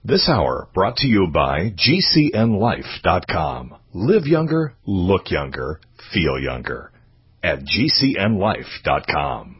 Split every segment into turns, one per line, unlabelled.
This hour brought to you by GCNLife.com. Live younger, look younger, feel younger at GCNLife.com.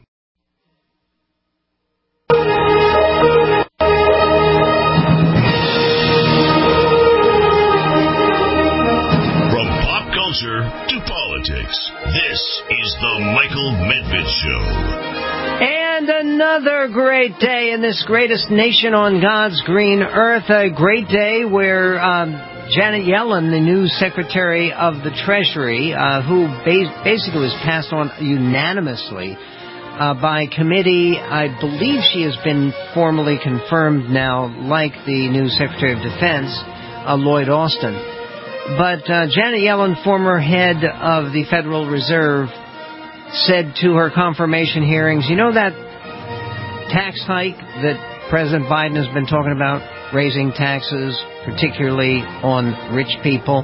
From pop culture to politics, this is the Michael Medved Show.
And another great day in this greatest nation on God's green earth. A great day where Janet Yellen, the new Secretary of the Treasury, who basically was passed on unanimously by committee. I believe she has been formally confirmed now, like the new Secretary of Defense, Lloyd Austin. But Janet Yellen, former head of the Federal Reserve, said to her confirmation hearings, you know that tax hike that President Biden has been talking about, raising taxes, particularly on rich people?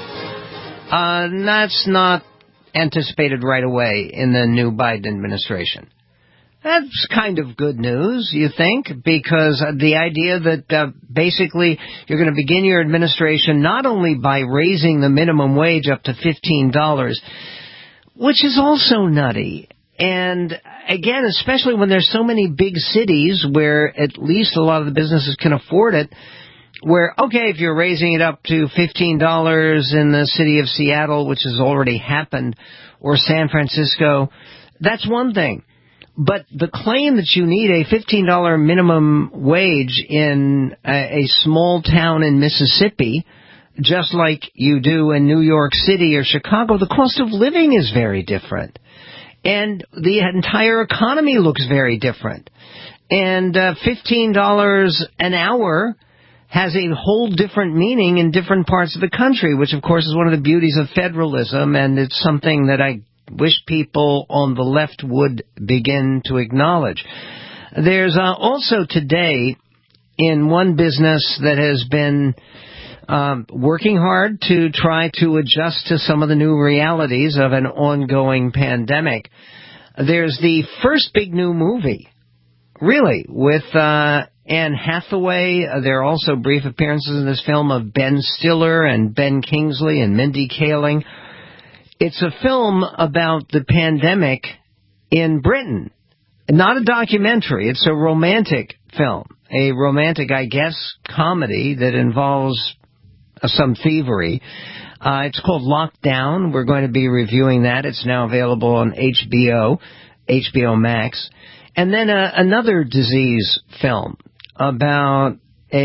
That's not anticipated right away in the new Biden administration. That's kind of good news, you think, because the idea that basically you're going to begin your administration not only by raising the minimum wage up to $15, which is also nutty. And again, especially when there's so many big cities where at least a lot of the businesses can afford it, where, okay, if you're raising it up to $15 in the city of Seattle, which has already happened, or San Francisco, that's one thing. But the claim that you need a $15 minimum wage in a small town in Mississippi, just like you do in New York City or Chicago, the cost of living is very different. And the entire economy looks very different. And $15 an hour has a whole different meaning in different parts of the country, which, of course, is one of the beauties of federalism, and it's something that I wish people on the left would begin to acknowledge. There's also today, in one business that has been working hard to try to adjust to some of the new realities of an ongoing pandemic, there's the first big new movie, really, with Anne Hathaway. There are also brief appearances in this film of Ben Stiller and Ben Kingsley and Mindy Kaling. It's a film about the pandemic in Britain. Not a documentary. It's a romantic film. A romantic, I guess, comedy that involves some thievery. It's called Lockdown. We're going to be reviewing that. It's now available on HBO Max. And then another disease film about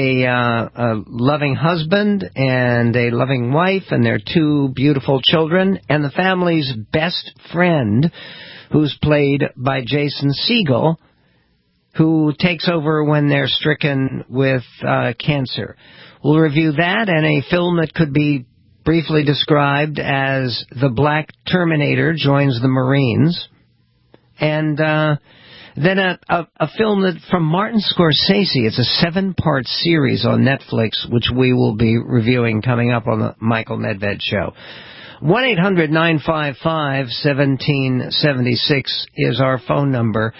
a loving husband and a loving wife and their two beautiful children, and the family's best friend, who's played by Jason Segel, who takes over when they're stricken with cancer. We'll review that and a film that could be briefly described as The Black Terminator Joins the Marines. And then a film that from Martin Scorsese. It's a 7-part series on Netflix, which we will be reviewing coming up on the Michael Medved Show. 1-800-955-1776 is our phone number.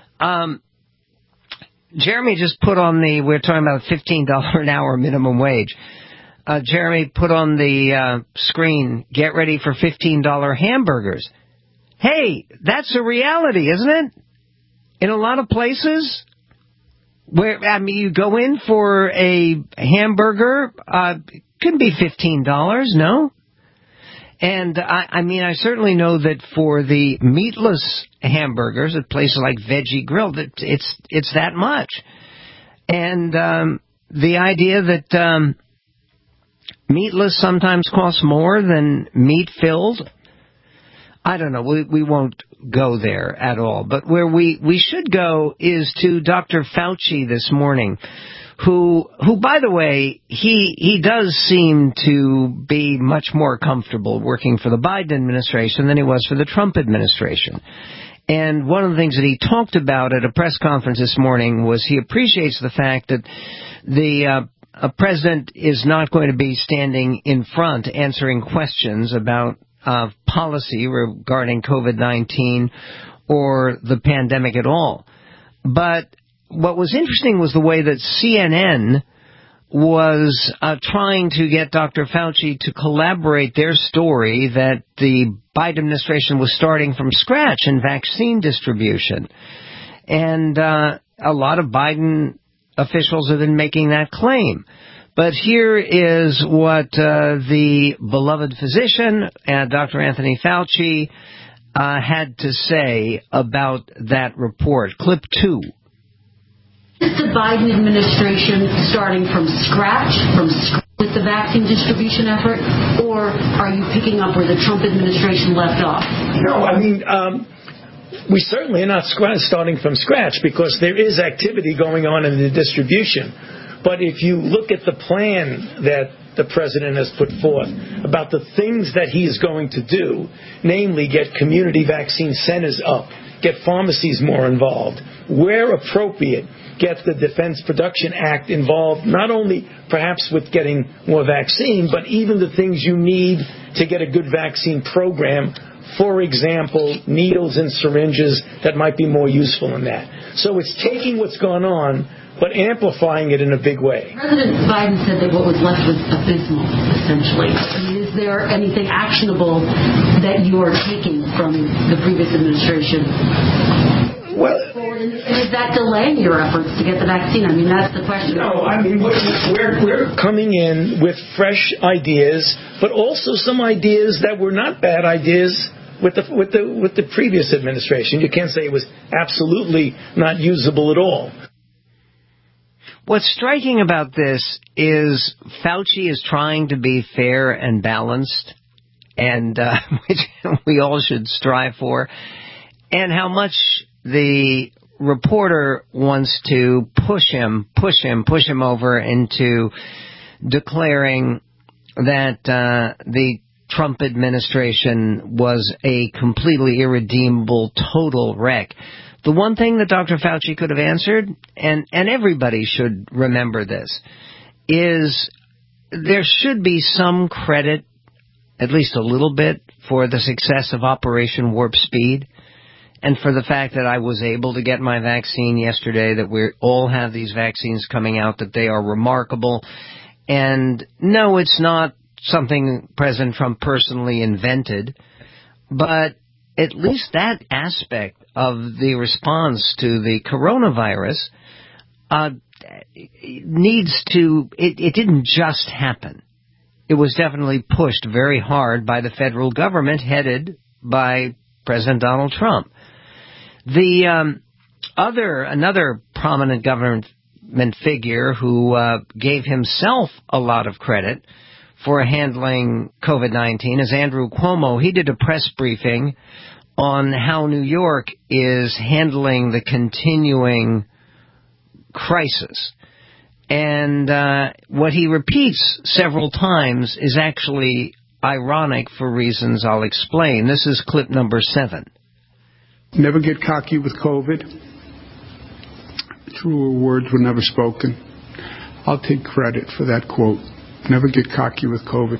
Jeremy just put on we're talking about $15 an hour minimum wage. Jeremy put on the screen, get ready for $15 hamburgers. Hey, that's a reality, isn't it? In a lot of places where, you go in for a hamburger, it could be $15, no? And I certainly know that for the meatless hamburgers at places like Veggie Grill, that it's that much. And the idea that meatless sometimes costs more than meat-filled, I don't know. We won't go there at all. But where we should go is to Dr. Fauci this morning, who by the way, he does seem to be much more comfortable working for the Biden administration than he was for the Trump administration. And one of the things that he talked about at a press conference this morning was he appreciates the fact that the president is not going to be standing in front answering questions about policy regarding COVID-19 or the pandemic at all. But what was interesting was the way that CNN was trying to get Dr. Fauci to collaborate their story that the Biden administration was starting from scratch in vaccine distribution. And a lot of Biden officials have been making that claim. But here is what the beloved physician, Dr. Anthony Fauci, had to say about that report. Clip 2.
Is the Biden administration starting from scratch with the vaccine distribution effort, or are you picking up where the Trump administration left off?
No, I mean, we certainly are not starting from scratch because there is activity going on in the distribution. But if you look at the plan that the president has put forth about the things that he is going to do, namely get community vaccine centers up, get pharmacies more involved, where appropriate, get the Defense Production Act involved, not only perhaps with getting more vaccine, but even the things you need to get a good vaccine program. For example, needles and syringes that might be more useful in that. So it's taking what's gone on, but amplifying it in a big way.
President Biden said that what was left was abysmal, essentially. I mean, is there anything actionable that you are taking from the previous administration?
Well,
and is that delaying your efforts to get the vaccine? I mean, that's the question.
No, I mean, we're coming in with fresh ideas, but also some ideas that were not bad ideas with the previous administration. You can't say it was absolutely not usable at all.
What's striking about this is Fauci is trying to be fair and balanced, and which we all should strive for, and how much the reporter wants to push him over into declaring that the Trump administration was a completely irredeemable, total wreck. The one thing that Dr. Fauci could have answered, and everybody should remember this, is there should be some credit, at least a little bit, for the success of Operation Warp Speed, and for the fact that I was able to get my vaccine yesterday, that we all have these vaccines coming out, that they are remarkable. And no, it's not something President Trump personally invented, but at least that aspect of the response to the coronavirus needs to, it didn't just happen. It was definitely pushed very hard by the federal government headed by President Donald Trump. Another prominent government figure who gave himself a lot of credit for handling COVID-19 is Andrew Cuomo. He did a press briefing on how New York is handling the continuing crisis. And what he repeats several times is actually ironic for reasons I'll explain. This is clip number 7.
Never get cocky with COVID. Truer words were never spoken. I'll take credit for that quote. Never get cocky with COVID.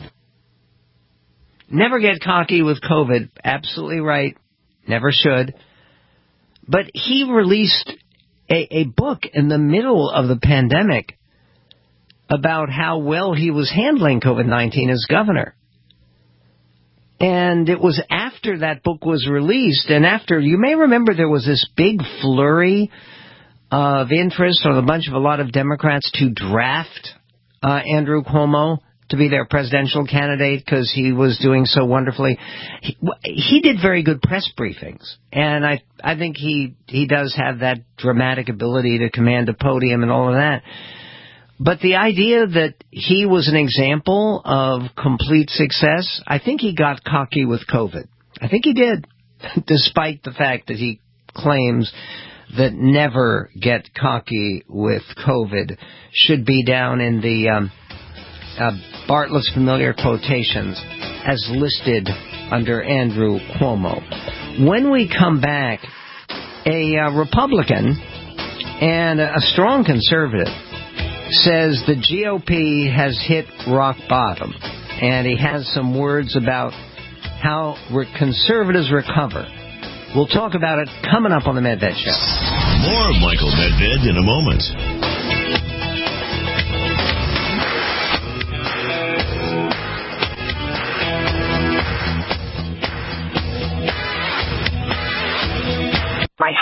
Never get cocky with COVID. Absolutely right. Never should. But he released a book in the middle of the pandemic about how well he was handling COVID-19 as governor. And it was after that book was released, and after, you may remember there was this big flurry of interest on a lot of Democrats to draft Andrew Cuomo to be their presidential candidate because he was doing so wonderfully. He did very good press briefings, and I think he does have that dramatic ability to command a podium and all of that. But the idea that he was an example of complete success, I think he got cocky with COVID. I think he did, despite the fact that he claims that never get cocky with COVID should be down in the Bartlett's familiar quotations as listed under Andrew Cuomo. When we come back, a Republican and a strong conservative says the GOP has hit rock bottom, and he has some words about how conservatives recover. We'll talk about it coming up on the Medved Show.
More Michael Medved in a moment.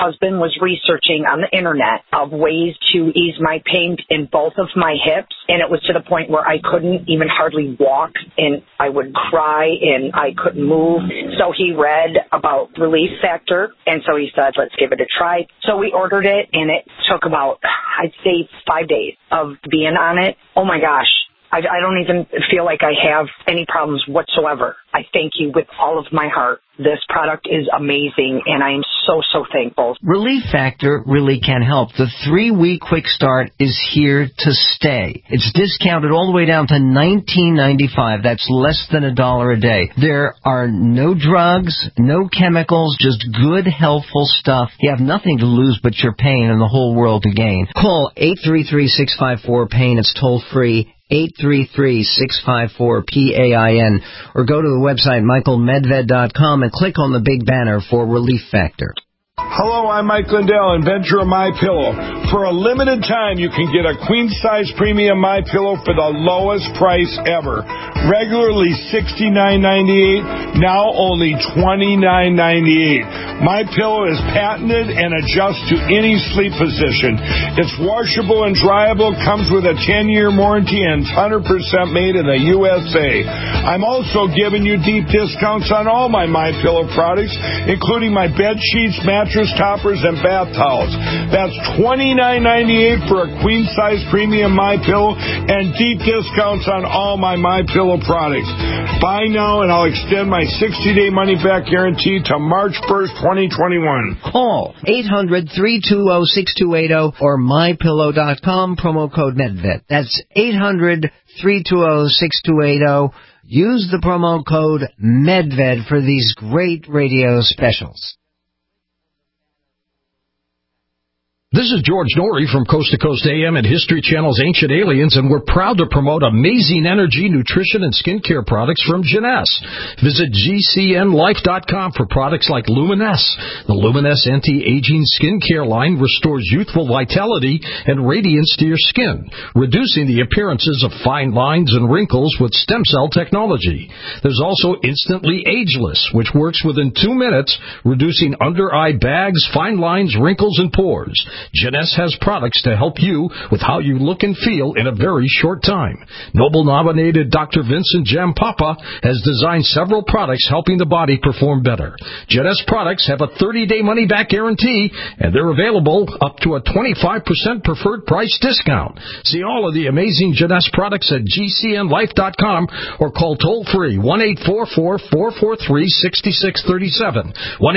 husband was researching on the internet of ways to ease my pain in both of my hips, and it was to the point where I couldn't even hardly walk, and I would cry, and I couldn't move. So he read about Relief Factor, and so he said, let's give it a try. So we ordered it, and it took about, I'd say, 5 days of being on it. Oh, my gosh. I don't even feel like I have any problems whatsoever. I thank you with all of my heart. This product is amazing, and I am so, so thankful.
Relief Factor really can help. The 3-week quick start is here to stay. It's discounted all the way down to $19.95. That's less than $1 a day. There are no drugs, no chemicals, just good, helpful stuff. You have nothing to lose but your pain and the whole world to gain. Call 833-654-PAIN. It's toll free. 833-654-PAIN, or go to the website michaelmedved.com and click on the big banner for Relief Factor.
Hello, I'm Mike Lindell, inventor of MyPillow. For a limited time, you can get a queen-size premium MyPillow for the lowest price ever. Regularly $69.98, now only $29.98. MyPillow is patented and adjusts to any sleep position. It's washable and dryable, comes with a 10-year warranty, and 100% made in the USA. I'm also giving you deep discounts on all my MyPillow products, including my bed sheets, mattress toppers, and bath towels. That's $29.98 for a queen-size premium MyPillow and deep discounts on all my MyPillow products. Buy now and I'll extend my 60-day money-back guarantee to March 1st, 2021.
Call 800-320-6280 or MyPillow.com, promo code MedVet. That's 800-320-6280. Use the promo code MedVed for these great radio specials.
This is George Norrie from Coast to Coast AM and History Channel's Ancient Aliens, and we're proud to promote amazing energy, nutrition, and skincare products from Jeunesse. Visit GCNLife.com for products like Luminesce. The Luminesce anti-aging skincare line restores youthful vitality and radiance to your skin, reducing the appearances of fine lines and wrinkles with stem cell technology. There's also Instantly Ageless, which works within 2 minutes, reducing under-eye bags, fine lines, wrinkles, and pores. Jeunesse has products to help you with how you look and feel in a very short time. Nobel-nominated Dr. Vincent Jampapa has designed several products helping the body perform better. Jeunesse products have a 30-day money-back guarantee, and they're available up to a 25% preferred price discount. See all of the amazing Jeunesse products at GCNLife.com or call toll-free 1-844-443-6637,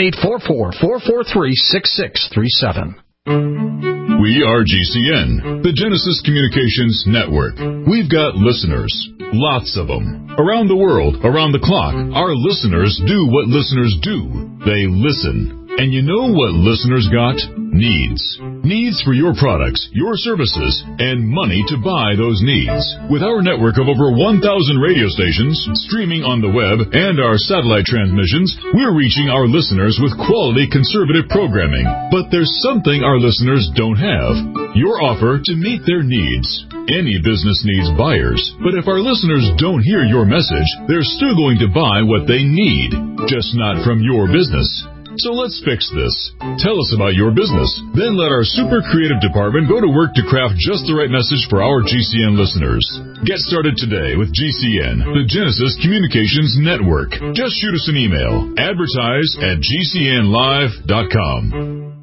1-844-443-6637.
We are GCN, the Genesis Communications Network. We've got listeners, lots of them. Around the world, around the clock, our listeners do what listeners do. They listen. And you know what listeners got? Needs. Needs for your products, your services, and money to buy those needs. With our network of over 1,000 radio stations, streaming on the web, and our satellite transmissions, we're reaching our listeners with quality conservative programming. But there's something our listeners don't have. Your offer to meet their needs. Any business needs buyers, but if our listeners don't hear your message, they're still going to buy what they need, just not from your business. So let's fix this. Tell us about your business. Then let our super creative department go to work to craft just the right message for our GCN listeners. Get started today with GCN, the Genesis Communications Network. Just shoot us an email. Advertise@GCNlive.com.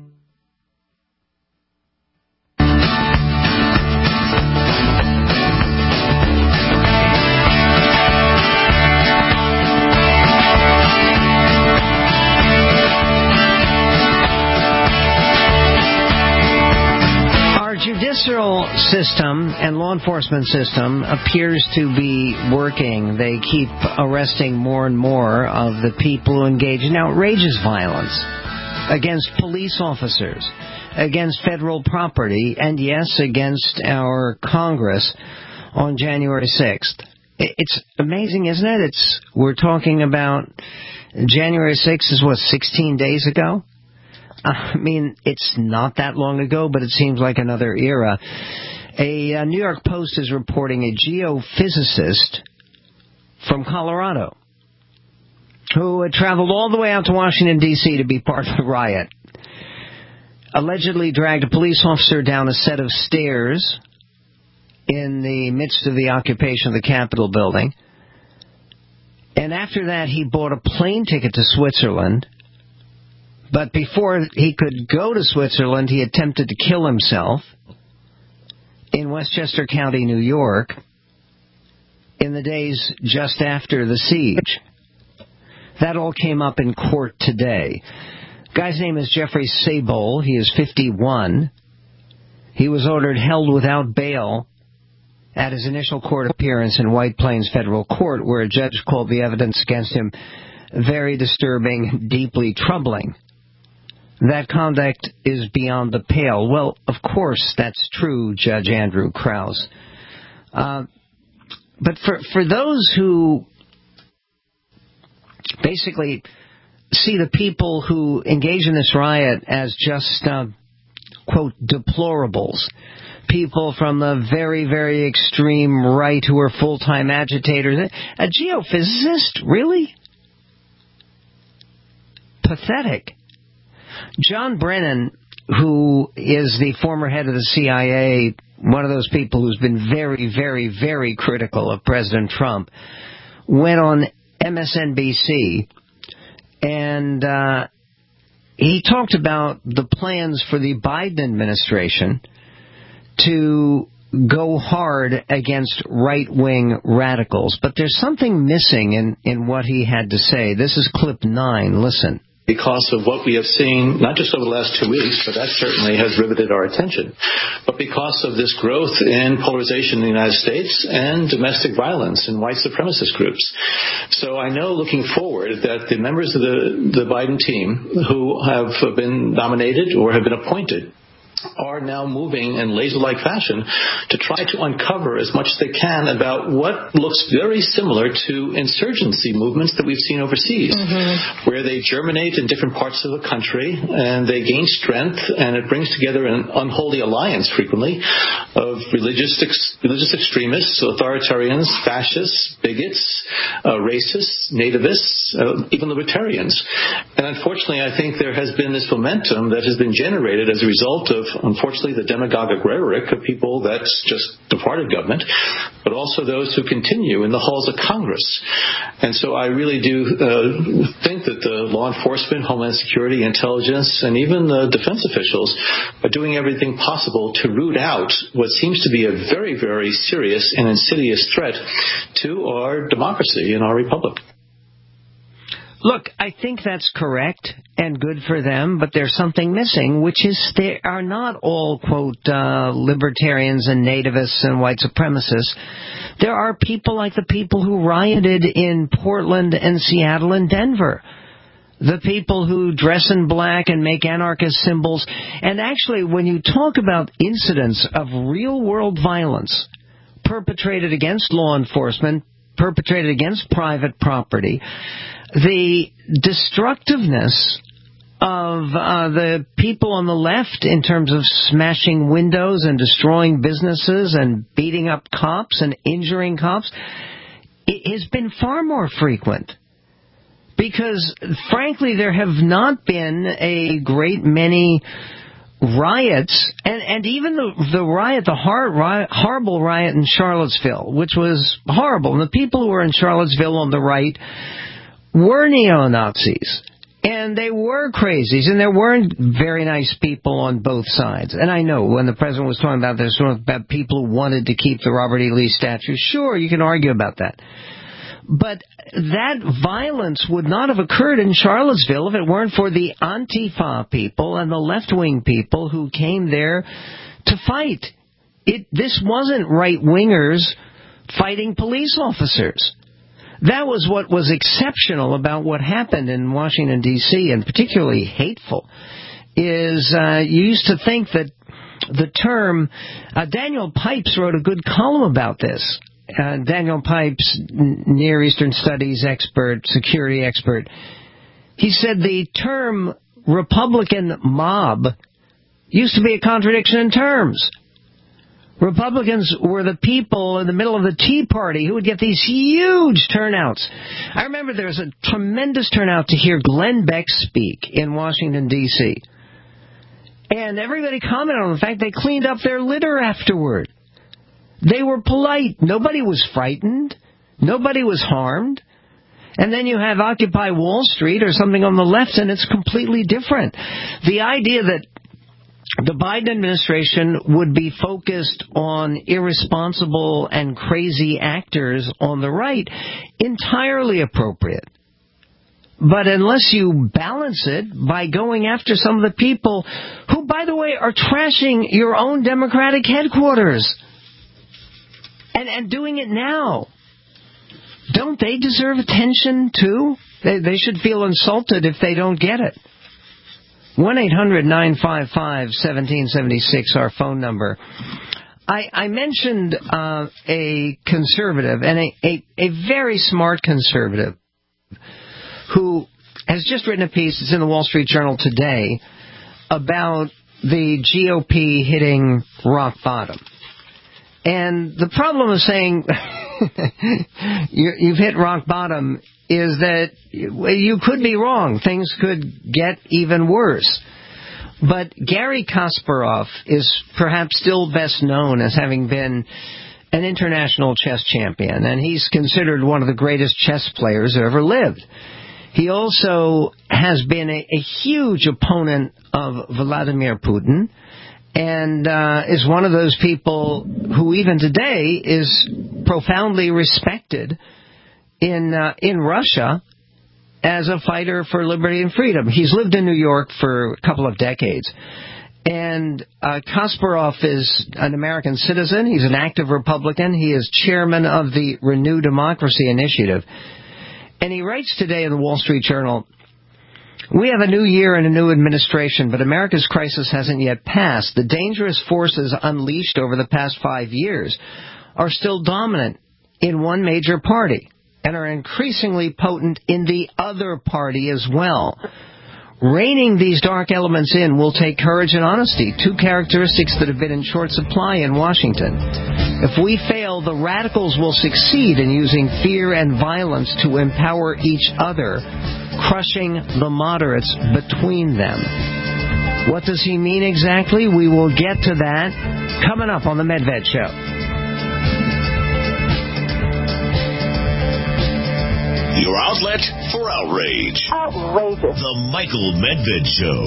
Judicial system and law enforcement system appears to be working. They keep arresting more and more of the people who engage in outrageous violence against police officers, against federal property, and yes, against our Congress on January 6th. It's amazing, isn't it? We're talking about January 6th is 16 days ago? I mean, it's not that long ago, but it seems like another era. A New York Post is reporting a geophysicist from Colorado who had traveled all the way out to Washington, D.C. to be part of the riot allegedly dragged a police officer down a set of stairs in the midst of the occupation of the Capitol building. And after that, he bought a plane ticket to Switzerland. But before he could go to Switzerland, he attempted to kill himself in Westchester County, New York, in the days just after the siege. That all came up in court today. Guy's name is Jeffrey Sable. He is 51. He was ordered held without bail at his initial court appearance in White Plains Federal Court, where a judge called the evidence against him very disturbing, deeply troubling. That conduct is beyond the pale. Well, of course, that's true, Judge Andrew Krause. But for those who basically see the people who engage in this riot as just, quote, deplorables, people from the very, very extreme right who are full-time agitators, a geophysicist, really? Pathetic. John Brennan, who is the former head of the CIA, one of those people who's been very, very, very critical of President Trump, went on MSNBC and he talked about the plans for the Biden administration to go hard against right-wing radicals. But there's something missing in what he had to say. This is clip 9. Listen.
Because of what we have seen, not just over the last 2 weeks, but that certainly has riveted our attention, but because of this growth in polarization in the United States and domestic violence in white supremacist groups. So I know looking forward that the members of the Biden team who have been nominated or have been appointed are now moving in laser-like fashion to try to uncover as much as they can about what looks very similar to insurgency movements that we've seen overseas, where they germinate in different parts of the country and they gain strength, and it brings together an unholy alliance frequently of religious extremists, authoritarians, fascists, bigots, racists, nativists, even libertarians. And unfortunately, I think there has been this momentum that has been generated as a result of, unfortunately, the demagogic rhetoric of people that's just departed government, but also those who continue in the halls of Congress. And so I really do think that the law enforcement, Homeland Security, intelligence, and even the defense officials are doing everything possible to root out what seems to be a very, very serious and insidious threat to our democracy and our republic.
Look, I think that's correct and good for them, but there's something missing, which is they are not all, quote, libertarians and nativists and white supremacists. There are people like the people who rioted in Portland and Seattle and Denver. The people who dress in black and make anarchist symbols. And actually, when you talk about incidents of real-world violence perpetrated against law enforcement, perpetrated against private property, the destructiveness of the people on the left in terms of smashing windows and destroying businesses and beating up cops and injuring cops, it has been far more frequent. Because, frankly, there have not been a great many riots, and even the horrible riot in Charlottesville, which was horrible. And the people who were in Charlottesville on the right were neo-Nazis, and they were crazies, and there weren't very nice people on both sides. And I know when the president was talking about this, about people who wanted to keep the Robert E. Lee statue, sure, you can argue about that. But that violence would not have occurred in Charlottesville if it weren't for the Antifa people and the left-wing people who came there to fight. This wasn't right-wingers fighting police officers. That was what was exceptional about what happened in Washington, D.C., and particularly hateful, is you used to think that the term, Daniel Pipes wrote a good column about this. Daniel Pipes, Near Eastern Studies expert, security expert, he said the term Republican mob used to be a contradiction in terms. Republicans were the people in the middle of the Tea Party who would get these huge turnouts. I remember there was a tremendous turnout to hear Glenn Beck speak in Washington, D.C. And everybody commented on the fact they cleaned up their litter afterward. They were polite. Nobody was frightened. Nobody was harmed. And then you have Occupy Wall Street or something on the left, and it's completely different. The idea that the Biden administration would be focused on irresponsible and crazy actors on the right, entirely appropriate. But unless you balance it by going after some of the people who, by the way, are trashing your own Democratic headquarters and doing it now, don't they deserve attention too? They should feel insulted if they don't get it. 1-800-955-1776, our phone number. I mentioned a conservative, and a very smart conservative, who has just written a piece, it's in the Wall Street Journal today, about the GOP hitting rock bottom. And the problem of saying you've hit rock bottom is that you could be wrong. Things could get even worse. But Garry Kasparov is perhaps still best known as having been an international chess champion, and he's considered one of the greatest chess players who ever lived. He also has been a huge opponent of Vladimir Putin, and is one of those people who even today is profoundly respected in Russia as a fighter for liberty and freedom. He's lived in New York for a couple of decades. And Kasparov is an American citizen. He's an active Republican. He is chairman of the Renew Democracy Initiative. And he writes today in the Wall Street Journal, "We have a new year and a new administration, but America's crisis hasn't yet passed. The dangerous forces unleashed over the past 5 years are still dominant in one major party and are increasingly potent in the other party as well. Reining these dark elements in will take courage and honesty, two characteristics that have been in short supply in Washington. If we fail, the radicals will succeed in using fear and violence to empower each other, crushing the moderates between them." What does he mean exactly? We will get to that coming up on the Medved Show.
Your outlet for outrage.
Outrageous.
The Michael Medved Show.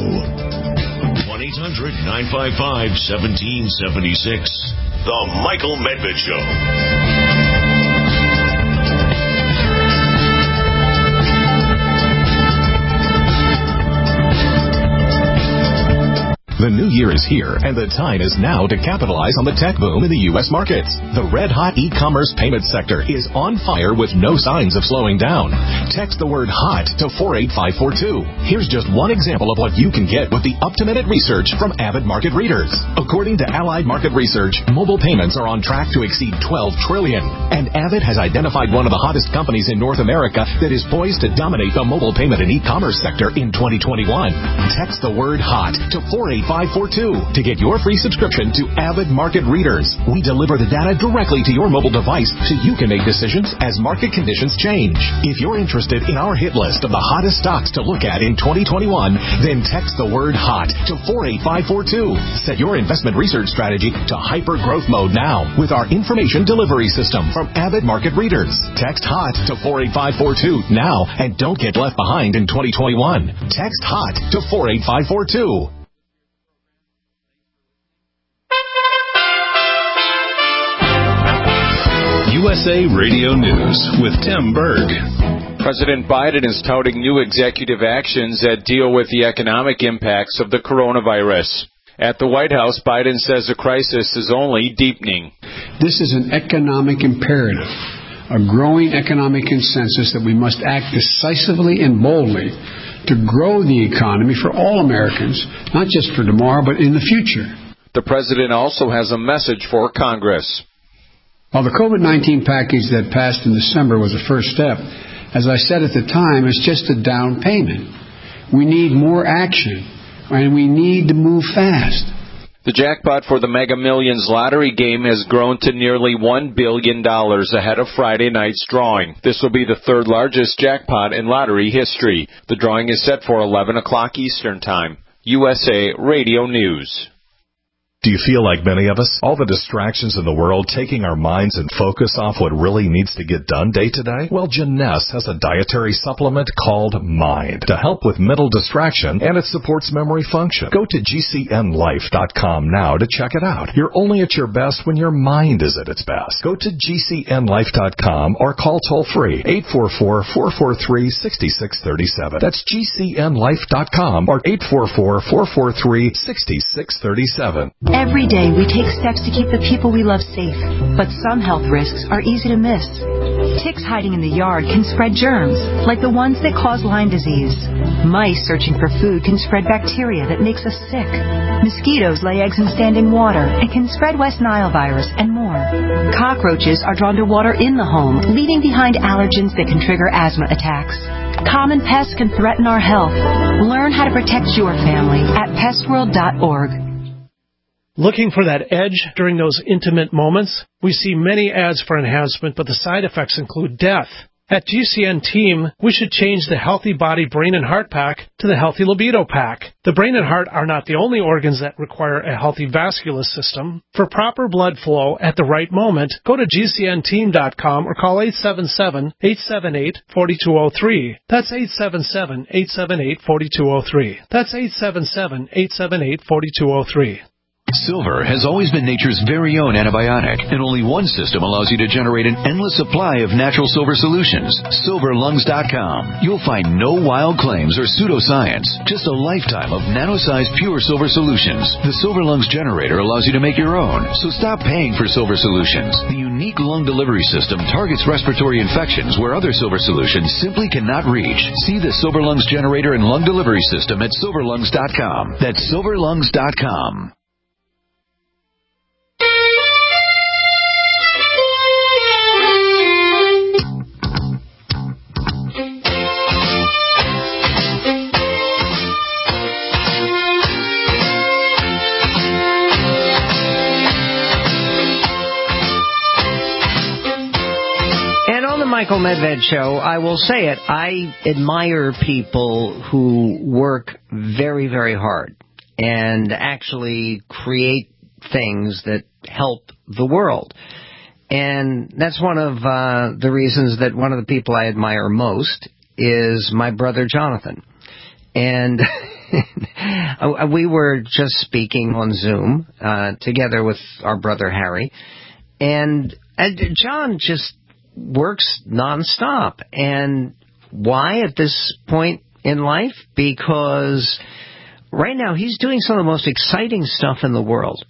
1-800-955-1776. The Michael Medved Show.
The new year is here, and the time is now to capitalize on the tech boom in the U.S. markets. The red-hot e-commerce payment sector is on fire with no signs of slowing down. Text the word HOT to 48542. Here's just one example of what you can get with the up-to-minute research from Avid Market Readers. According to Allied Market Research, mobile payments are on track to exceed $12 trillion. And Avid has identified one of the hottest companies in North America that is poised to dominate the mobile payment and e-commerce sector in 2021. Text the word HOT to 48542 to get your free subscription to Avid Market Readers. We deliver the data directly to your mobile device so you can make decisions as market conditions change. If you're interested in our hit list of the hottest stocks to look at in 2021, then text the word HOT to 48542. Set your investment research strategy to hyper growth mode now with our information delivery system from Avid Market Readers. Text HOT to 48542 now and don't get left behind in 2021. Text HOT to 48542.
USA Radio News with Tim Berg.
President Biden is touting new executive actions that deal with the economic impacts of the coronavirus. At the White House, Biden says the crisis is only deepening.
This is an economic imperative, a growing economic consensus that we must act decisively and boldly to grow the economy for all Americans, not just for tomorrow, but in the future.
The president also has a message for Congress.
While the COVID-19 package that passed in December was a first step, as I said at the time, it's just a down payment. We need more action, and we need to move fast.
The jackpot for the Mega Millions lottery game has grown to nearly $1 billion ahead of Friday night's drawing. This will be the third largest jackpot in lottery history. The drawing is set for 11 o'clock Eastern Time. USA Radio News.
Do you feel like many of us? All the distractions in the world taking our minds and focus off what really needs to get done day to day? Well, Jeunesse has a dietary supplement called Mind to help with mental distraction, and it supports memory function. Go to GCNlife.com now to check it out. You're only at your best when your mind is at its best. Go to GCNlife.com or call toll-free 844-443-6637. That's GCNlife.com or 844-443-6637.
Every day we take steps to keep the people we love safe, but some health risks are easy to miss. Ticks hiding in the yard can spread germs, like the ones that cause Lyme disease. Mice searching for food can spread bacteria that makes us sick. Mosquitoes lay eggs in standing water and can spread West Nile virus and more. Cockroaches are drawn to water in the home, leaving behind allergens that can trigger asthma attacks. Common pests can threaten our health. Learn how to protect your family at pestworld.org.
Looking for that edge during those intimate moments? We see many ads for enhancement, but the side effects include death. At GCN Team, we should change the Healthy Body, Brain, and Heart Pack to the Healthy Libido Pack. The brain and heart are not the only organs that require a healthy vascular system. For proper blood flow at the right moment, go to GCNteam.com or call 877-878-4203. That's 877-878-4203. That's 877-878-4203.
Silver has always been nature's very own antibiotic, and only one system allows you to generate an endless supply of natural silver solutions. SilverLungs.com. You'll find no wild claims or pseudoscience, just a lifetime of nano-sized pure silver solutions. The Silver Lungs generator allows you to make your own, so stop paying for silver solutions. The unique lung delivery system targets respiratory infections where other silver solutions simply cannot reach. See the Silver Lungs generator and lung delivery system at SilverLungs.com. That's SilverLungs.com.
Michael Medved Show, I will say it, I admire people who work very, very hard and actually create things that help the world. And that's one of the reasons that one of the people I admire most is my brother Jonathan. And we were just speaking on Zoom together with our brother Harry. And John just works nonstop. And why at this point in life? Because right now he's doing some of the most exciting stuff in the world.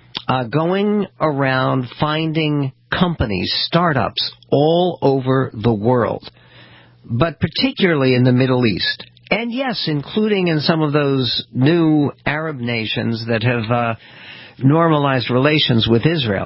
Going around finding companies, startups all over the world, but particularly in the Middle East. And yes, including in some of those new Arab nations that have normalized relations with Israel.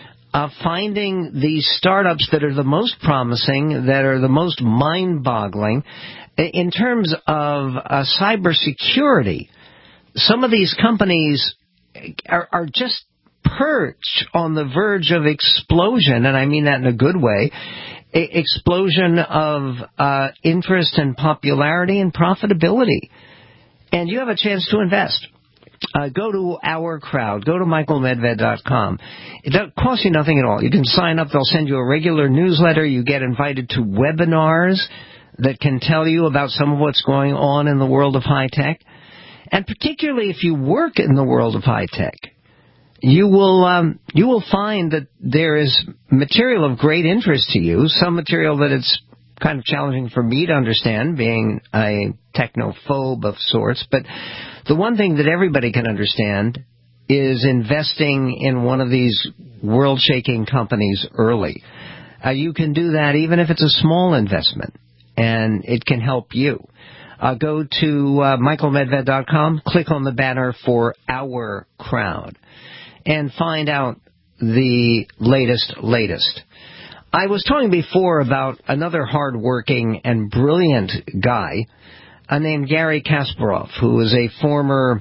Finding these startups that are the most promising, that are the most mind-boggling in terms of cybersecurity. Some of these companies are just perched on the verge of explosion, and I mean that in a good way. Explosion of interest and popularity and profitability. And you have a chance to invest. Go to Our Crowd. Go to michaelmedved.com. It doesn't cost you nothing at all. You can sign up. They'll send you a regular newsletter. You get invited to webinars that can tell you about some of what's going on in the world of high tech. And particularly if you work in the world of high tech, you will find that there is material of great interest to you, some material that it's kind of challenging for me to understand, being a technophobe of sorts. But the one thing that everybody can understand is investing in one of these world-shaking companies early. You can do that even if it's a small investment, and it can help you. Go to michaelmedved.com, click on the banner for Our Crowd, and find out the latest. I was talking before about another hard-working and brilliant guy named Garry Kasparov, who is a former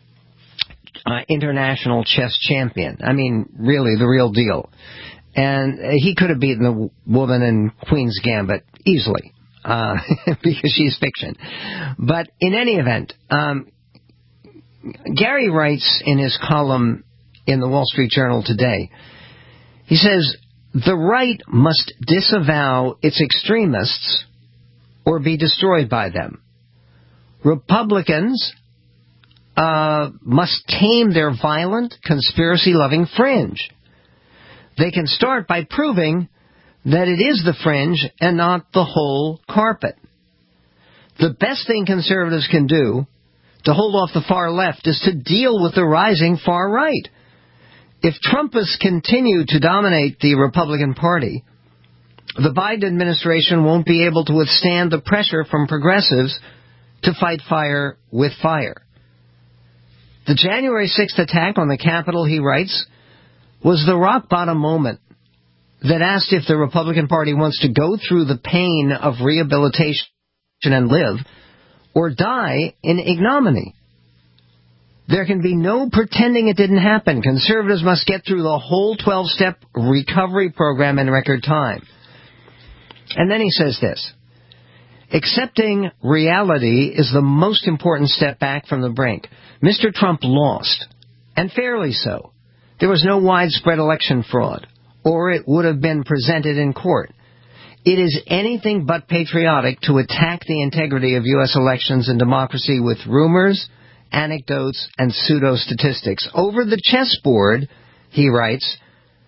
international chess champion. I mean, really, the real deal. And he could have beaten the woman in Queen's Gambit easily, because she's fiction. But in any event, Gary writes in his column in the Wall Street Journal today, he says, the right must disavow its extremists or be destroyed by them. Republicans must tame their violent, conspiracy-loving fringe. They can start by proving that it is the fringe and not the whole carpet. The best thing conservatives can do to hold off the far left is to deal with the rising far right. If Trumpists continue to dominate the Republican Party, the Biden administration won't be able to withstand the pressure from progressives to fight fire with fire. The January 6th attack on the Capitol, he writes, was the rock-bottom moment that asked if the Republican Party wants to go through the pain of rehabilitation and live, or die in ignominy. There can be no pretending it didn't happen. Conservatives must get through the whole 12-step recovery program in record time. And then he says this, accepting reality is the most important step back from the brink. Mr. Trump lost, and fairly so. There was no widespread election fraud, or it would have been presented in court. It is anything but patriotic to attack the integrity of U.S. elections and democracy with rumors, anecdotes, and pseudo-statistics. Over the chessboard, he writes,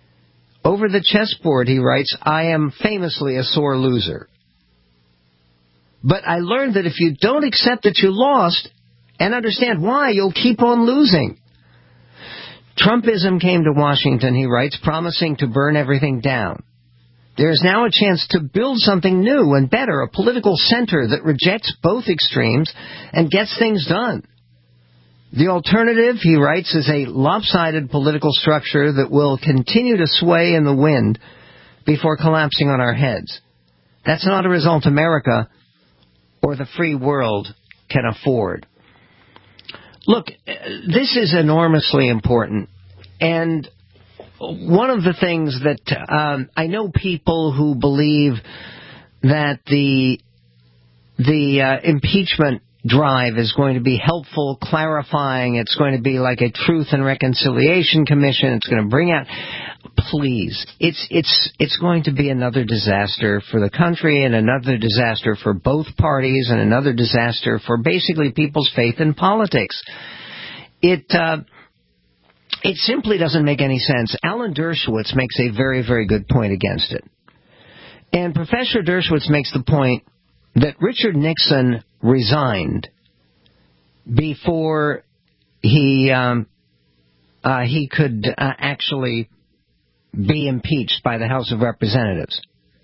I am famously a sore loser. But I learned that if you don't accept that you lost and understand why, you'll keep on losing. Trumpism came to Washington, he writes, promising to burn everything down. There is now a chance to build something new and better, a political center that rejects both extremes and gets things done. The alternative, he writes, is a lopsided political structure that will continue to sway in the wind before collapsing on our heads. That's not a result America or the free world can afford. Look, this is enormously important, and one of the things that I know people who believe that the impeachment drive is going to be helpful, clarifying, it's going to be like a Truth and Reconciliation Commission, it's going to bring out, please, it's going to be another disaster for the country and another disaster for both parties and another disaster for basically people's faith in politics. It simply doesn't make any sense. Alan Dershowitz makes a very, very good point against it. And Professor Dershowitz makes the point that Richard Nixon resigned before he could actually be impeached by the House of Representatives.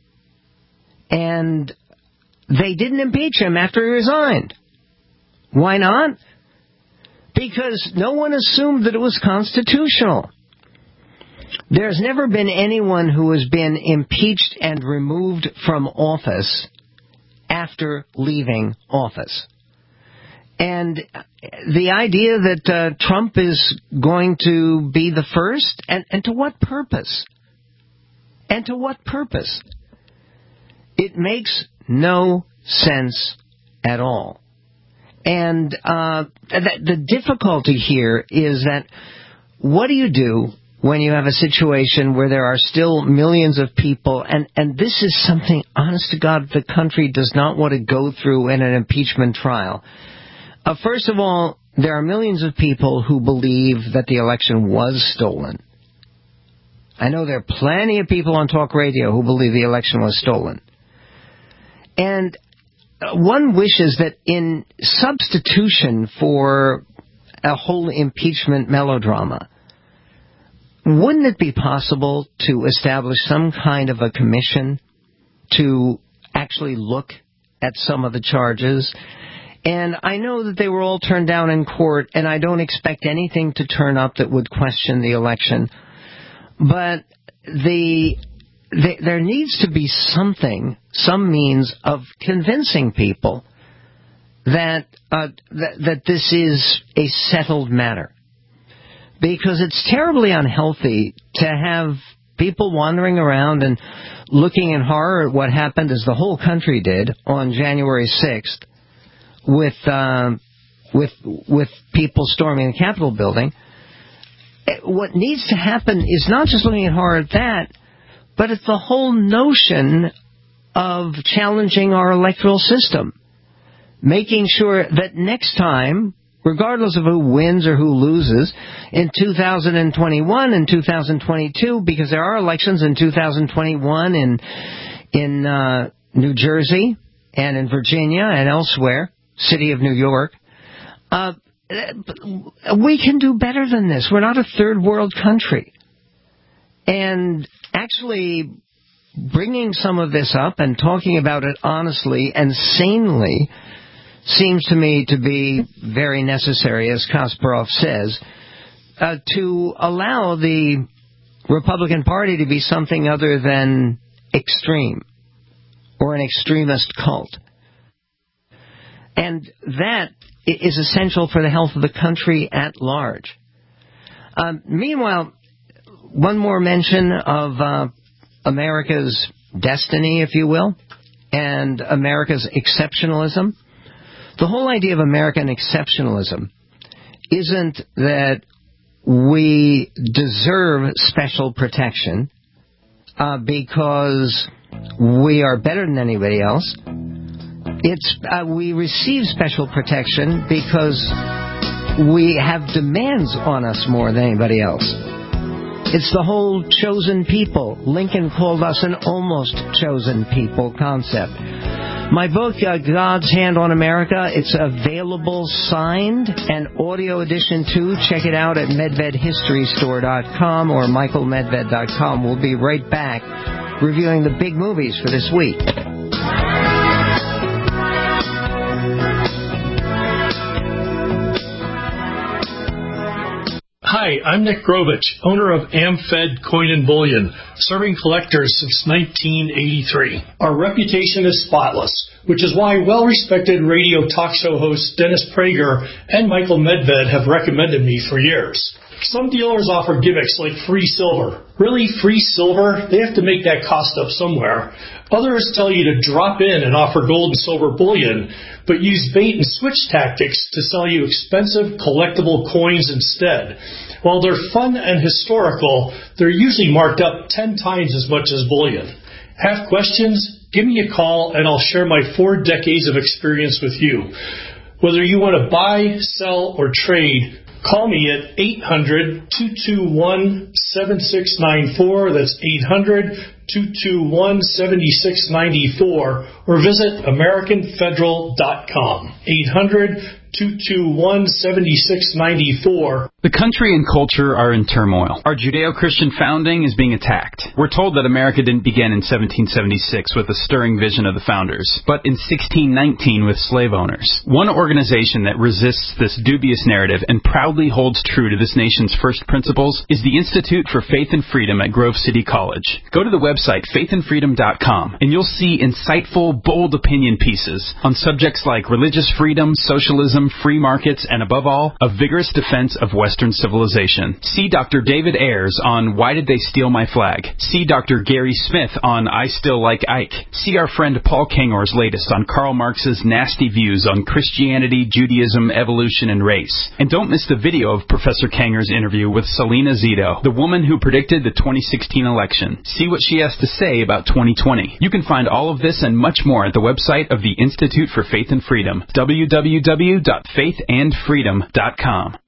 And they didn't impeach him after he resigned. Why not? Because no one assumed that it was constitutional. There's never been anyone who has been impeached and removed from office after leaving office. And the idea that Trump is going to be the first, and to what purpose? And to what purpose? It makes no sense at all. And the difficulty here is that what do you do when you have a situation where there are still millions of people, and this is something, honest to God, the country does not want to go through in an impeachment trial. First of all, there are millions of people who believe that the election was stolen. I know there are plenty of people on talk radio who believe the election was stolen. And one wishes that in substitution for a whole impeachment melodrama, wouldn't it be possible to establish some kind of a commission to actually look at some of the charges? And I know that they were all turned down in court, and I don't expect anything to turn up that would question the election. But there needs to be something, some means of convincing people that this is a settled matter. Because it's terribly unhealthy to have people wandering around and looking in horror at what happened, as the whole country did, on January 6th, with with people storming the Capitol building. What needs to happen is not just looking hard at that, but it's the whole notion of challenging our electoral system. Making sure that next time, regardless of who wins or who loses, in 2021 and 2022, because there are elections in 2021 in New Jersey and in Virginia and elsewhere, city of New York, we can do better than this. We're not a third world country. And actually bringing some of this up and talking about it honestly and sanely seems to me to be very necessary, as Kasparov says, to allow the Republican Party to be something other than extreme or an extremist cult. And that is essential for the health of the country at large. Meanwhile, one more mention of America's destiny, if you will, and America's exceptionalism. The whole idea of American exceptionalism isn't that we deserve special protection because we are better than anybody else. It's we receive special protection because we have demands on us more than anybody else. It's the whole chosen people. Lincoln called us an almost chosen people concept. My book, God's Hand on America, it's available signed and audio edition too. Check it out at MedvedHistoryStore.com or MichaelMedved.com. We'll be right back reviewing the big movies for this week.
Hi, I'm Nick Grovich, owner of AmFed Coin and Bullion, serving collectors since 1983. Our reputation is spotless, which is why well-respected radio talk show hosts Dennis Prager and Michael Medved have recommended me for years. Some dealers offer gimmicks like free silver. Really, free silver? They have to make that cost up somewhere. Others tell you to drop in and offer gold and silver bullion, but use bait and switch tactics to sell you expensive collectible coins instead. While they're fun and historical, they're usually marked up 10 times as much as bullion. Have questions? Give me a call and I'll share my 4 decades of experience with you. Whether you want to buy, sell, or trade, call me at 800-221-7694. That's 800-221-7694. Or visit AmericanFederal.com. 800-221-7694.
The country and culture are in turmoil. Our Judeo-Christian founding is being attacked. We're told that America didn't begin in 1776 with a stirring vision of the founders, but in 1619 with slave owners. One organization that resists this dubious narrative and proudly holds true to this nation's first principles is the Institute for Faith and Freedom at Grove City College. Go to the website faithandfreedom.com and you'll see insightful, bold opinion pieces on subjects like religious freedom, socialism, free markets, and above all, a vigorous defense of Western civilization. See Dr. David Ayers on Why Did They Steal My Flag? See Dr. Gary Smith on I Still Like Ike. See our friend Paul Kengor's latest on Karl Marx's nasty views on Christianity, Judaism, evolution, and race. And don't miss the video of Professor Kengor's interview with Selena Zito, the woman who predicted the 2016 election. See what she has to say about 2020. You can find all of this and much more at the website of the Institute for Faith and Freedom, www.faithandfreedom.com.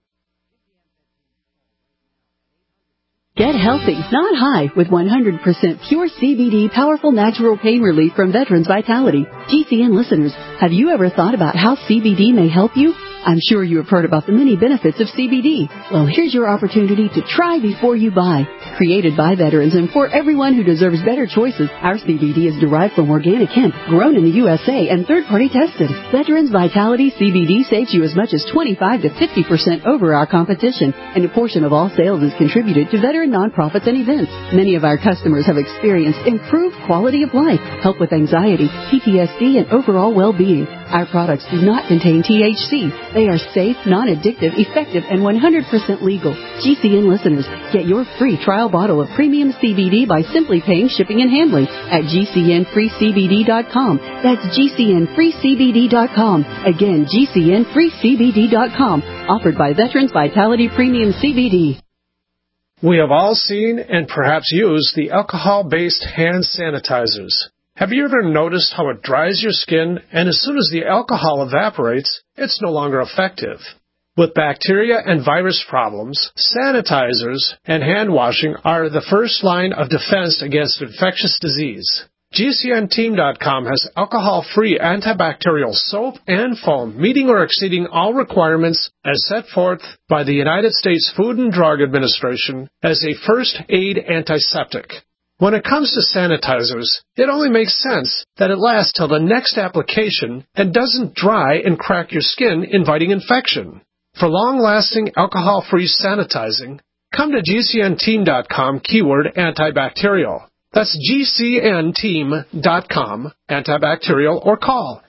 Get healthy, not high, with 100% pure CBD powerful natural pain relief from Veterans Vitality. GCN listeners, have you ever thought about how CBD may help you? I'm sure you have heard about the many benefits of CBD. Well, here's your opportunity to try before you buy. Created by veterans and for everyone who deserves better choices, our CBD is derived from organic hemp, grown in the USA and third-party tested. Veterans Vitality CBD saves you as much as 25 to 50% over our competition, and a portion of all sales is contributed to veteran nonprofits and events. Many of our customers have experienced improved quality of life, help with anxiety, PTSD, and overall well-being. Our products do not contain THC. They are safe, non-addictive, effective, and 100% legal. GCN listeners, get your free trial bottle of premium CBD by simply paying shipping and handling at GCNFreeCBD.com. That's GCNFreeCBD.com. Again, GCNFreeCBD.com. Offered by Veterans Vitality Premium CBD.
We have all seen and perhaps used the alcohol-based hand sanitizers. Have you ever noticed how it dries your skin, and as soon as the alcohol evaporates, it's no longer effective? With bacteria and virus problems, sanitizers and hand washing are the first line of defense against infectious disease. GCNteam.com has alcohol-free antibacterial soap and foam, meeting or exceeding all requirements as set forth by the United States Food and Drug Administration as a first aid antiseptic. When it comes to sanitizers, it only makes sense that it lasts till the next application and doesn't dry and crack your skin, inviting infection. For long-lasting alcohol-free sanitizing, come to GCNteam.com keyword antibacterial. That's GCNteam.com, antibacterial, or call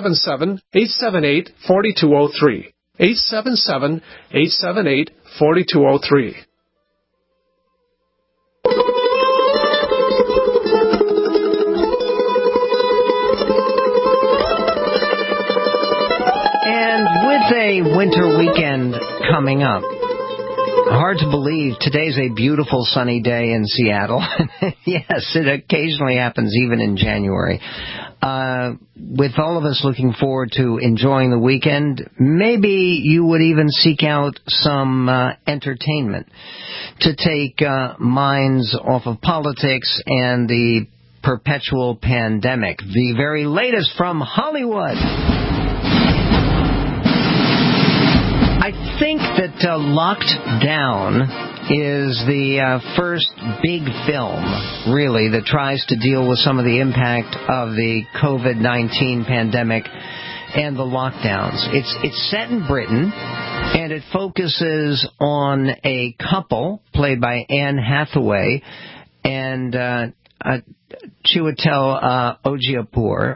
877-878-4203. 877-878-4203.
And with a winter weekend coming up, hard to believe today's a beautiful sunny day in Seattle. Yes, it occasionally happens even in January. With all of us looking forward to enjoying the weekend, maybe you would even seek out some entertainment to take minds off of politics and the perpetual pandemic. The very latest from Hollywood. I think that Locked Down is the first big film, really, that tries to deal with some of the impact of the COVID-19 pandemic and the lockdowns. It's set in Britain, and it focuses on a couple played by Anne Hathaway and Chiwetel Ejiofor,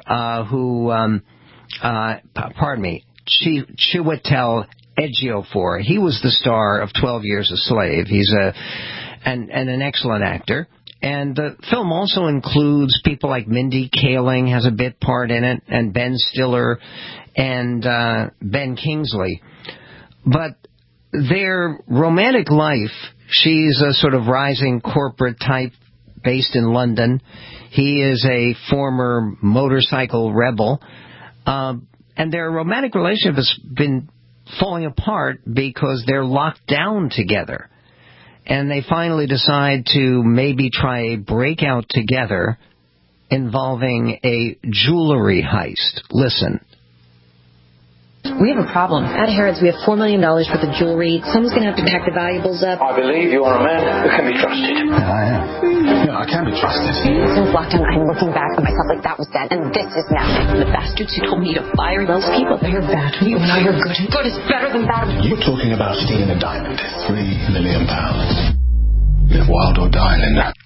Chiwetel Ejiofor. He was the star of 12 Years a Slave. He's an excellent actor. And the film also includes people like Mindy Kaling has a bit part in it, and Ben Stiller and Ben Kingsley. But their romantic life, she's a sort of rising corporate type based in London. He is a former motorcycle rebel. And their romantic relationship has been falling apart because they're locked down together. And they finally decide to maybe try a breakout together involving a jewelry heist. Listen.
We have a problem. At Harrods, we have $4 million worth of jewelry. Someone's going to have to pack the valuables up.
I believe you are a man who can be trusted.
Yeah, I am. Yeah, I can be trusted.
Since lockdown, I'm looking back at myself like that was then, and this is now. The bastards who told me to fire those people, they're bad. You know you're good, and good is better than bad.
You're talking about stealing a diamond. £3 million. Live wild or die, Linda.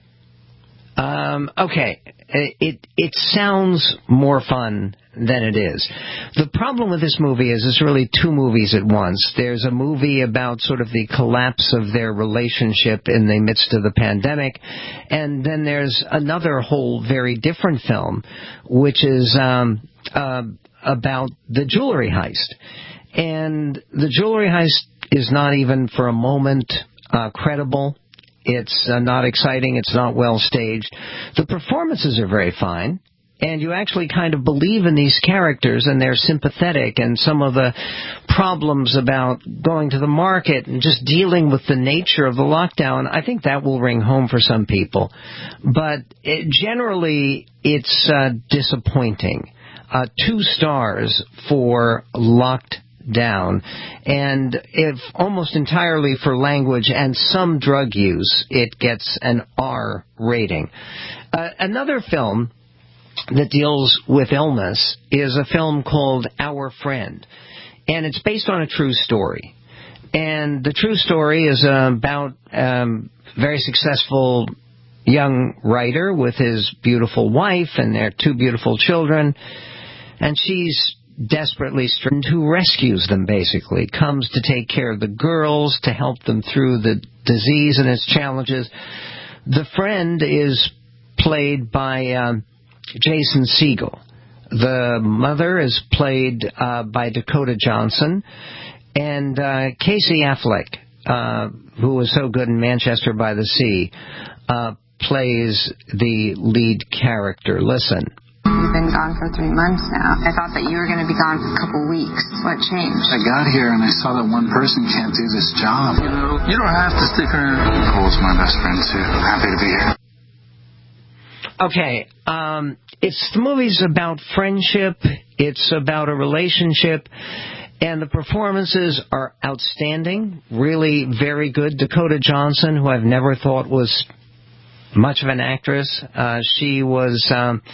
Okay. It sounds more fun than it is. The problem with this movie is it's really two movies at once. There's a movie about sort of the collapse of their relationship in the midst of the pandemic, and then there's another whole very different film, which is about the jewelry heist. And the jewelry heist is not even for a moment credible. It's not exciting. It's not well staged. The performances are very fine. And you actually kind of believe in these characters, and they're sympathetic, and some of the problems about going to the market and just dealing with the nature of the lockdown, I think that will ring home for some people. But generally, it's disappointing. 2 stars for Locked Down, and if almost entirely for language and some drug use, it gets an R rating. Another film that deals with illness is a film called Our Friend, and it's based on a true story. And the true story is about a very successful young writer with his beautiful wife and their 2 beautiful children. and she's desperately stricken, who rescues them, basically, comes to take care of the girls, to help them through the disease and its challenges. The friend is played by Jason Segel. The mother is played by Dakota Johnson. And Casey Affleck, who was so good in Manchester by the Sea, plays the lead character. Listen.
You've been gone for 3 months now. I thought that you were going to be gone for a couple weeks. What changed?
I got here and I saw that one person can't do this job. You don't have to stick around. Nicole's my best friend too. I'm happy to be here.
Okay, the movie's about friendship. It's about a relationship. And the performances are outstanding, really very good. Dakota Johnson, who I've never thought was much of an actress, she was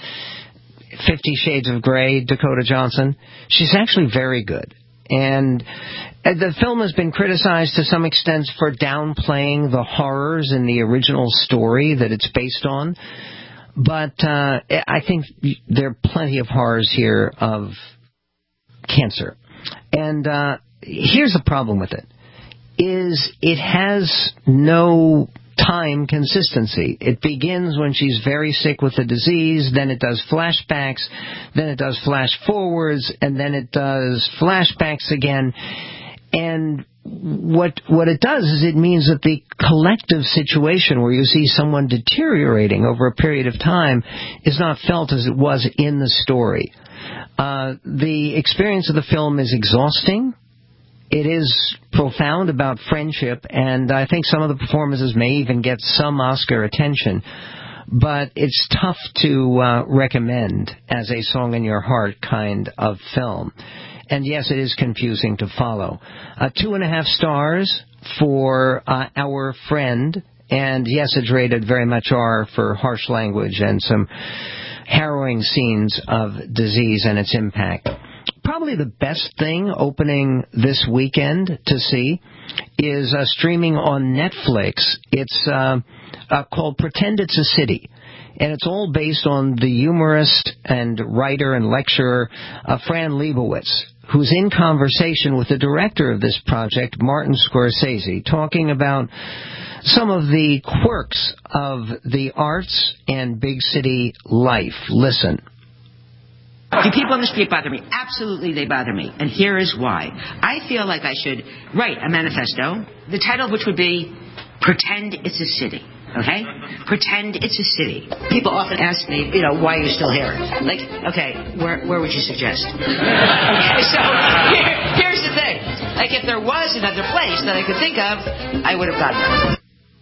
50 Shades of Grey, Dakota Johnson. She's actually very good. And the film has been criticized to some extent for downplaying the horrors in the original story that it's based on. But I think there are plenty of horrors here of cancer. And here's the problem with it, is it has no time consistency. It begins when she's very sick with the disease, then it does flashbacks, then it does flash forwards, and then it does flashbacks again. And what it does is it means that the collective situation where you see someone deteriorating over a period of time is not felt as it was in the story. The experience of the film is exhausting. It is profound about friendship, and I think some of the performances may even get some Oscar attention. But it's tough to recommend as a song in your heart kind of film. And yes, it is confusing to follow. 2.5 stars for Our Friend, and yes, it's rated very much R for harsh language and some harrowing scenes of disease and its impact. Probably the best thing opening this weekend to see is streaming on Netflix. It's called Pretend It's a City. And it's all based on the humorist and writer and lecturer Fran Lebowitz, who's in conversation with the director of this project, Martin Scorsese, talking about some of the quirks of the arts and big city life. Listen.
Do people on the street bother me? Absolutely, they bother me. And here is why. I feel like I should write a manifesto, the title of which would be Pretend It's a City. Okay? Pretend it's a city. People often ask me, why are you still here? Like, okay, where would you suggest? Okay, so here's the thing. Like, if there was another place that I could think of, I would have gotten there.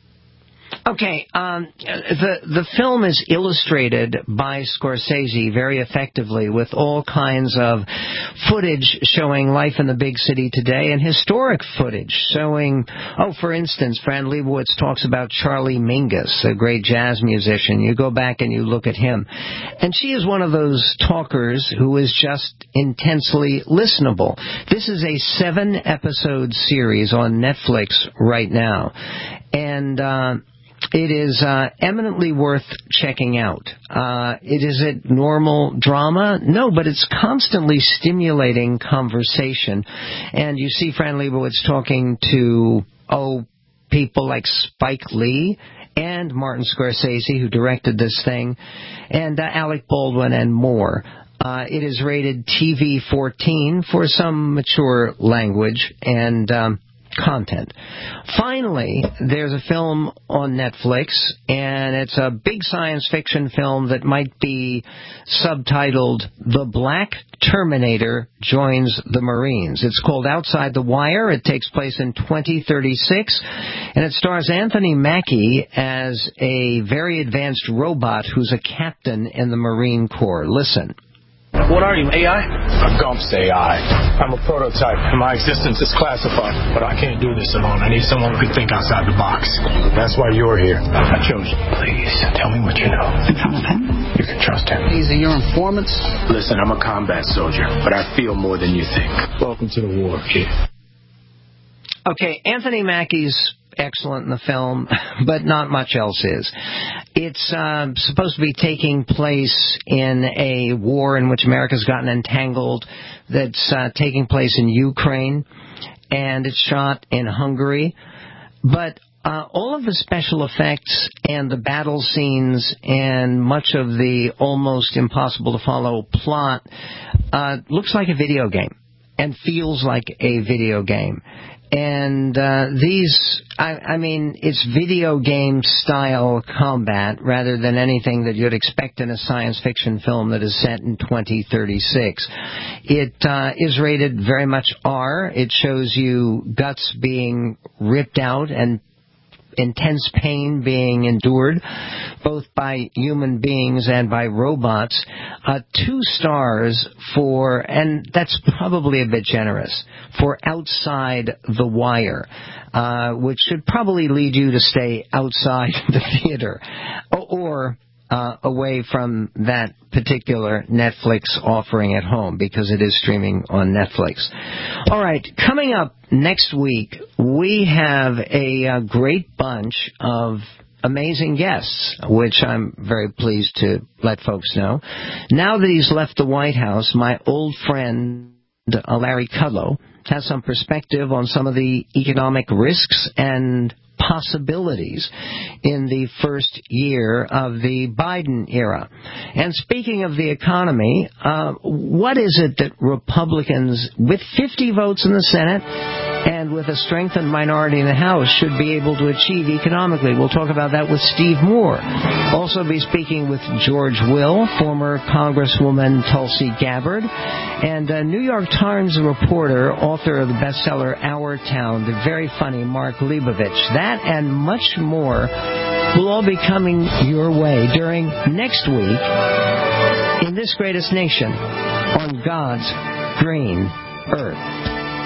Okay, the film is illustrated by Scorsese very effectively with all kinds of footage showing life in the big city today and historic footage showing, for instance, Fran Lebowitz talks about Charlie Mingus, a great jazz musician. You go back and you look at him. And she is one of those talkers who is just intensely listenable. This is a 7-episode series on Netflix right now. And it is eminently worth checking out. Is it normal drama? No, but it's constantly stimulating conversation. And you see Fran Lebowitz talking to, people like Spike Lee and Martin Scorsese, who directed this thing, and Alec Baldwin and more. It is rated TV-14 for some mature language and content. Finally, there's a film on Netflix, and it's a big science fiction film that might be subtitled The Black Terminator Joins the Marines. It's called Outside the Wire. It takes place in 2036, and it stars Anthony Mackie as a very advanced robot who's a captain in the Marine Corps. Listen.
What are you, AI? A GUMPS AI. I'm a prototype, and my existence is classified. But I can't do this alone. I need someone who can think outside the box. That's why you're here. I chose you. Please, tell me what you know. In front of him? You can trust him.
These are your informants?
Listen, I'm a combat soldier, but I feel more than you think. Welcome to the war, kid.
Okay, Anthony Mackie's excellent in the film, but not much else is. It's supposed to be taking place in a war in which America's gotten entangled that's taking place in Ukraine, and it's shot in Hungary. But all of the special effects and the battle scenes and much of the almost impossible to follow plot looks like a video game and feels like a video game. And it's video game style combat rather than anything that you'd expect in a science fiction film that is set in 2036. It is rated very much R. It shows you guts being ripped out and intense pain being endured, both by human beings and by robots. 2 stars for, and that's probably a bit generous, for Outside the Wire, which should probably lead you to stay outside the theater or away from that particular Netflix offering at home, because it is streaming on Netflix. All right, coming up next week, we have a great bunch of amazing guests, which I'm very pleased to let folks know. Now that he's left the White House, my old friend Larry Kudlow has some perspective on some of the economic risks and possibilities in the first year of the Biden era. And speaking of the economy, what is it that Republicans, with 50 votes in the Senate and with a strengthened minority in the House, should be able to achieve economically? We'll talk about that with Steve Moore. Also be speaking with George Will, former Congresswoman Tulsi Gabbard, and a New York Times reporter, author of the bestseller Our Town, the very funny Mark Leibovich. That and much more will all be coming your way during next week in This Greatest Nation on God's green earth.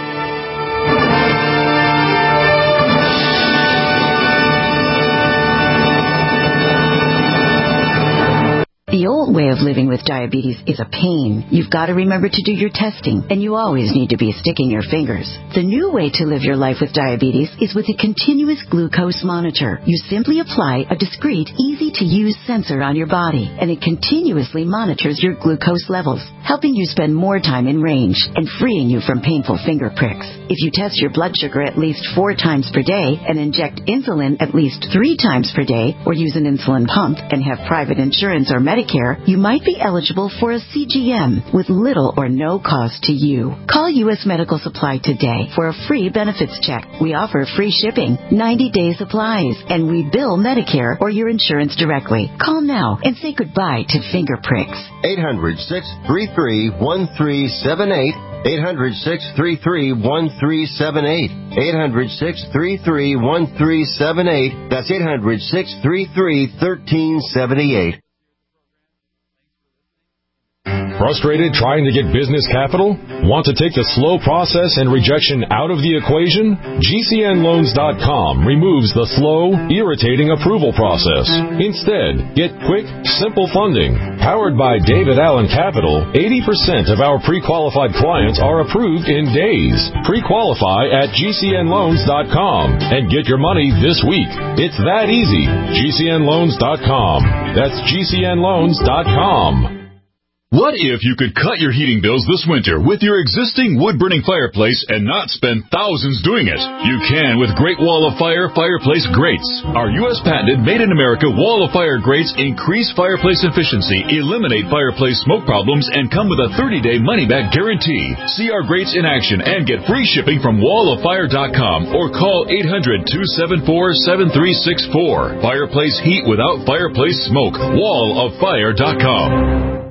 The old way of living with diabetes is a pain. You've got to remember to do your testing, and you always need to be sticking your fingers. The new way to live your life with diabetes is with a continuous glucose monitor. You simply apply a discreet, easy-to-use sensor on your body, and it continuously monitors your glucose levels, helping you spend more time in range and freeing you from painful finger pricks. If you test your blood sugar at least 4 times per day and inject insulin at least 3 times per day, or use an insulin pump and have private insurance or Medicare, you might be eligible for a CGM with little or no cost to you. Call U.S. Medical Supply today for a free benefits check. We offer free shipping, 90-day supplies, and we bill Medicare or your insurance directly. Call now and say goodbye to finger pricks.
800-633-1378. 800-633-1378. 800-633-1378. That's 800-633-1378.
Frustrated trying to get business capital? Want to take the slow process and rejection out of the equation? GCNloans.com removes the slow, irritating approval process. Instead, get quick, simple funding. Powered by David Allen Capital, 80% of our pre-qualified clients are approved in days. Pre-qualify at GCNloans.com and get your money this week. It's that easy. GCNloans.com. That's GCNloans.com.
What if you could cut your heating bills this winter with your existing wood-burning fireplace and not spend thousands doing it? You can with Great Wall of Fire fireplace grates. Our U.S. patented made-in-America Wall of Fire grates increase fireplace efficiency, eliminate fireplace smoke problems, and come with a 30-day money-back guarantee. See our grates in action and get free shipping from walloffire.com or call 800-274-7364. Fireplace heat without fireplace smoke. walloffire.com.